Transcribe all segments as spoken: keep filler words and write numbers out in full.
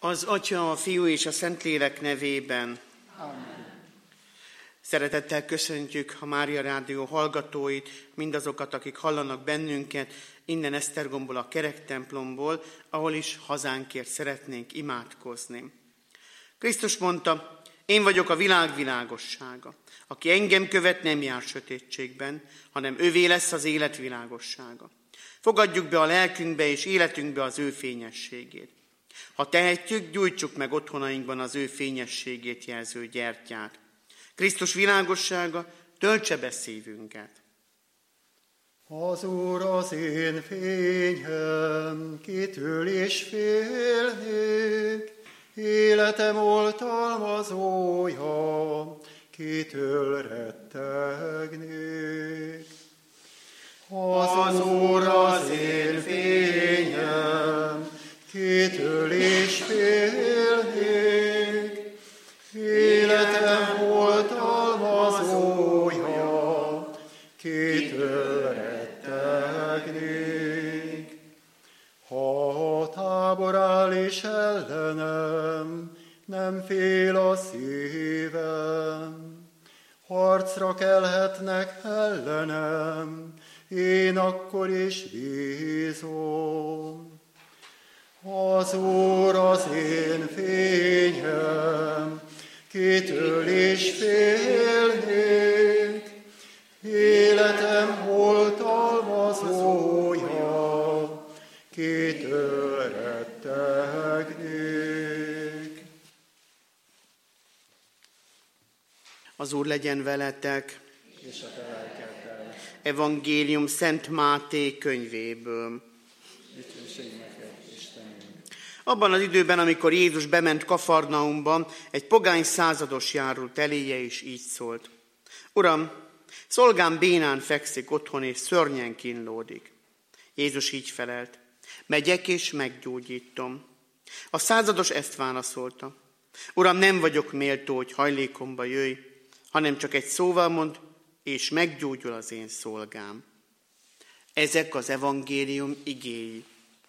Az Atya, a Fiú és a Szentlélek nevében. Amen. Szeretettel köszöntjük a Mária Rádió hallgatóit, mindazokat, akik hallanak bennünket, innen Esztergomból, a kerektemplomból, ahol is hazánkért szeretnénk imádkozni. Krisztus mondta, én vagyok a világ világossága. Aki engem követ, nem jár sötétségben, hanem övé lesz az élet világossága. Fogadjuk be a lelkünkbe és életünkbe az ő fényességét. Ha tehetjük, gyújtsuk meg otthonainkban az ő fényességét jelző gyertyát. Krisztus világossága töltse be szívünket. Az Úr az én fényem, kitől is félnék, életem oltalmazója, kitől rettegnék. Az Úr az én fényem, kitől is félnék, életem oltalmazója, kitől rettegnék. Ha a tábor áll és ellenem, nem fél a szívem. Harcra kelhetnek ellenem, én akkor is bízom. Az Úr az én fényem, kitől is félnék, életem oltalmazója, kitől rettegnék. Az Úr legyen veletek. És a te lelkeddel. Evangélium Szent Máté könyvéből. Dicsőség neked, Istenünk. Abban az időben, amikor Jézus bement Kafarnaumban, egy pogány százados járult eléje, és így szólt. Uram, szolgám bénán fekszik otthon, és szörnyen kínlódik. Jézus így felelt. Megyek, és meggyógyítom. A százados ezt válaszolta. Uram, nem vagyok méltó, hogy hajlékomba jöjj, hanem csak egy szóval mond, és meggyógyul az én szolgám. Ezek az evangélium igéi.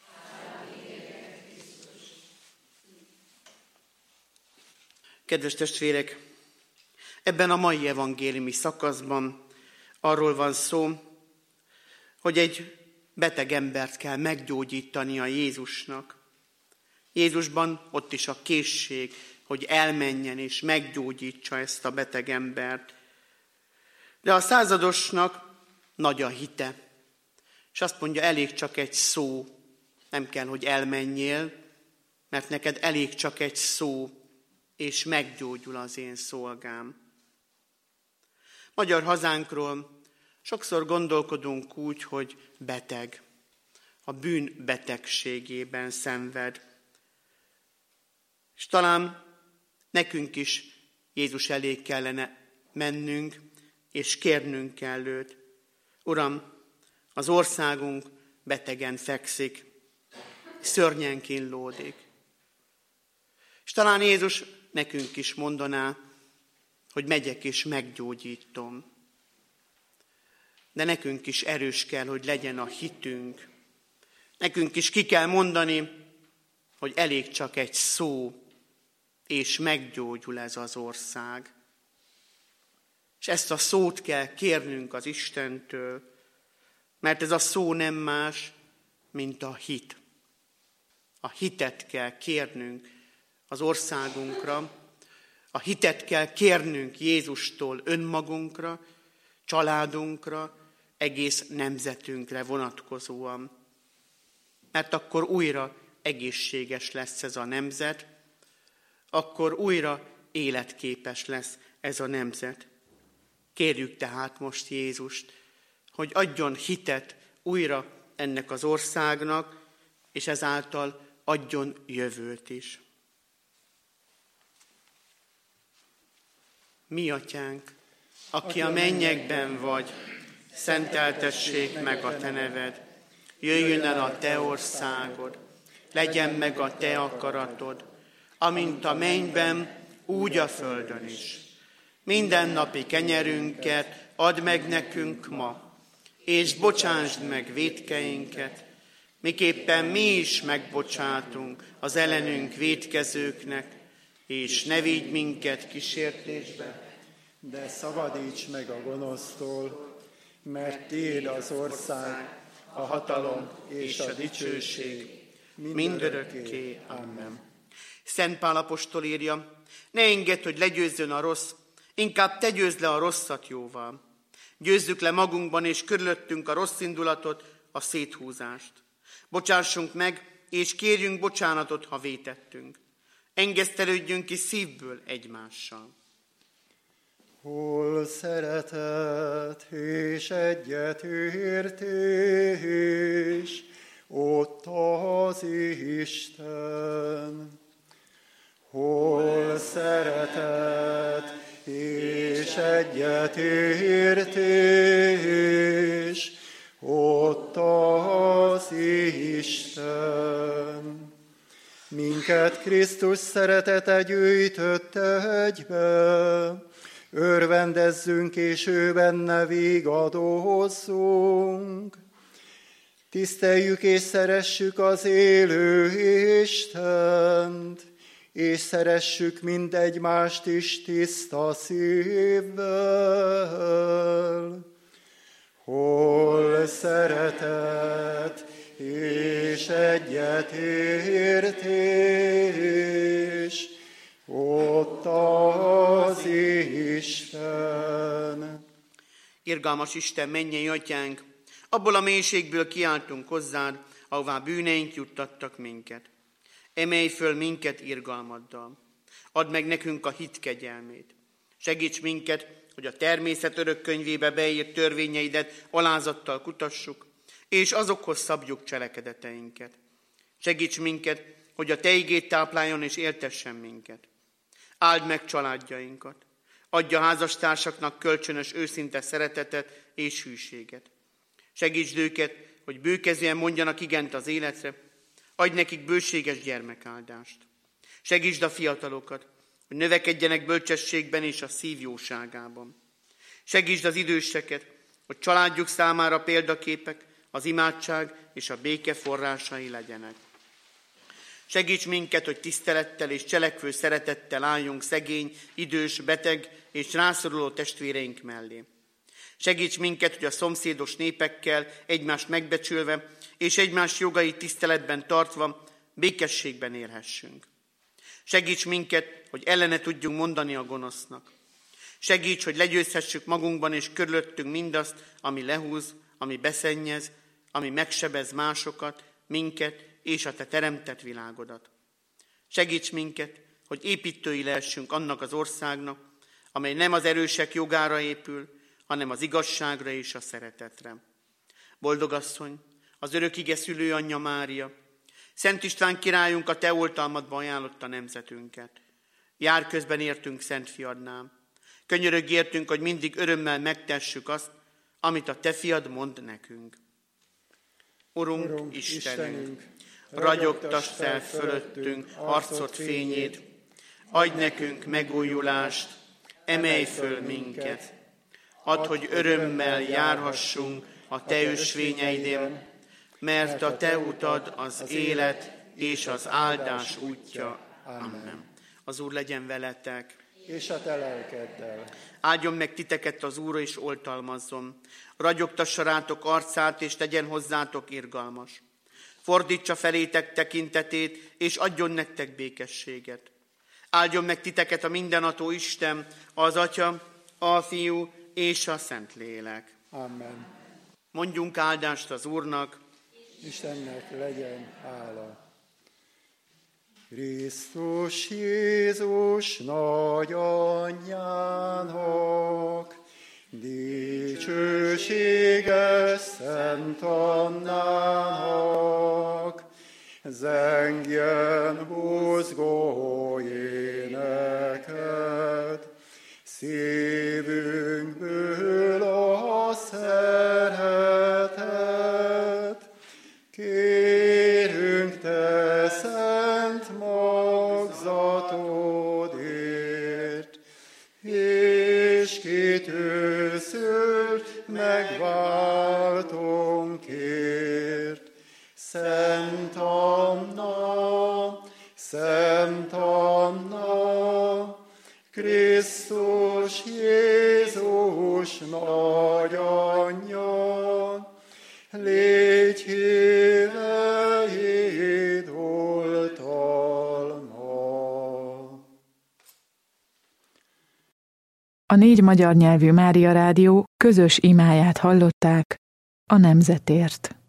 Kedves testvérek, ebben a mai evangéliumi szakaszban arról van szó, hogy egy beteg embert kell meggyógyítania Jézusnak. Jézusban ott is a készség, hogy elmenjen és meggyógyítsa ezt a beteg embert. De a századosnak nagy a hite, és azt mondja, elég csak egy szó, nem kell, hogy elmenjél, mert neked elég csak egy szó, és meggyógyul az én szolgám. Magyar hazánkról sokszor gondolkodunk úgy, hogy beteg, a bűn betegségében szenved. És talán nekünk is Jézus elé kellene mennünk, és kérnünk kell őt. Uram, az országunk betegen fekszik, szörnyen kínlódik. És talán Jézus nekünk is mondaná, hogy megyek és meggyógyítom. De nekünk is erős kell, hogy legyen a hitünk. Nekünk is ki kell mondani, hogy elég csak egy szó, és meggyógyul ez az ország. És ezt a szót kell kérnünk az Istentől, mert ez a szó nem más, mint a hit. A hitet kell kérnünk az országunkra, a hitet kell kérnünk Jézustól önmagunkra, családunkra, egész nemzetünkre vonatkozóan. Mert akkor újra egészséges lesz ez a nemzet, akkor újra életképes lesz ez a nemzet. Kérjük tehát most Jézust, hogy adjon hitet újra ennek az országnak, és ezáltal adjon jövőt is. Mi atyánk, aki a mennyekben vagy, szenteltessék meg a te neved, jöjjön el a te országod, legyen meg a te akaratod, amint a mennyben, úgy a földön is. Mindennapi kenyerünket add meg nekünk ma, és bocsásd meg vétkeinket, miképpen mi is megbocsátunk az ellenünk vétkezőknek, és ne vigy minket kísértésbe, de szabadíts meg a gonosztól, mert tiéd az ország, a hatalom és a dicsőség mindörökké. Amen. Szent Pál apostol írja, ne engedd, hogy legyőzzön a rossz, inkább te győzd le a rosszat jóval. Győzzük le magunkban és körülöttünk a rossz indulatot, a széthúzást. Bocsássunk meg, és kérjünk bocsánatot, ha vétettünk. Engesztelődjünk ki szívből egymással. Hol szeretet és egyetértés, ott az Isten. Hol szeretet és egyetértés, ott az Isten. Minket Krisztus szeretete gyűjtött egybe, örvendezzünk és ő benne vigadozzunk. Tiszteljük és szeressük az élő Istent, és szeressük mind egymást is tiszta szívvel. Hol szeretet és egyetértés, ott az Isten. Irgalmas Isten, mennyei atyánk, abból a mélységből kiáltunk hozzád, ahová bűneink juttattak minket. Emelj föl minket irgalmaddal. Add meg nekünk a hit kegyelmét. Segíts minket, hogy a természet örök könyvébe beírt törvényeidet alázattal kutassuk, és azokhoz szabjuk cselekedeteinket. Segíts minket, hogy a te igéd tápláljon és éltessen minket. Áld meg családjainkat. Adj a házastársaknak kölcsönös őszinte szeretetet és hűséget. Segítsd őket, hogy bőkezően mondjanak igent az életre. Adj nekik bőséges gyermekáldást. Segítsd a fiatalokat, hogy növekedjenek bölcsességben és a szív jóságában. Segítsd az időseket, hogy családjuk számára példaképek, az imádság és a béke forrásai legyenek. Segíts minket, hogy tisztelettel és cselekvő szeretettel álljunk szegény, idős, beteg és rászoruló testvéreink mellé. Segíts minket, hogy a szomszédos népekkel egymást megbecsülve és egymás jogait tiszteletben tartva békességben élhessünk. Segíts minket, hogy ellene tudjunk mondani a gonosznak. Segíts, hogy legyőzhessük magunkban és körülöttünk mindazt, ami lehúz, ami beszennyez, ami megsebez másokat, minket és a te teremtett világodat. Segíts minket, hogy építői lehessünk annak az országnak, amely nem az erősek jogára épül, hanem az igazságra és a szeretetre. Boldogasszony, az örökige szülő anyja Mária, Szent István királyunk a te oltalmadba ajánlotta nemzetünket. Jár közben értünk Szent Fiadnál. Könyörögj értünk, hogy mindig örömmel megtessük azt, amit a te fiad mond nekünk. Urunk, Urunk Istenünk, Istenünk, ragyogtasd fel fölöttünk arcod fényét, adj nekünk megújulást, emelj föl minket. Add, hogy örömmel járhassunk a te ösvényeidén, mert a te utad az élet és az áldás útja. Amen. Az Úr legyen veletek. És a te lelkeddel. Áldjon meg titeket az Úr, és oltalmazzon. Ragyogtassa rátok arcát, és tegyen hozzátok irgalmas. Fordítsa felétek tekintetét, és adjon nektek békességet. Áldjon meg titeket a mindenható Isten, az Atya, a Fiú és a Szentlélek. Amen. Mondjunk áldást az Úrnak. Istennek legyen hála. Krisztus Jézus nagyanyjának, dicsőséges Szent Annának, zengjen buzgó éneket, szívünkből a szeretet. Kérünk te szent magzatodért, és kitűzült megváltónkért, szent Szent Anna, Krisztus Jézus nagyanyja, légy híveid oltalma. A négy magyar nyelvű Mária Rádió közös imáját hallották a nemzetért.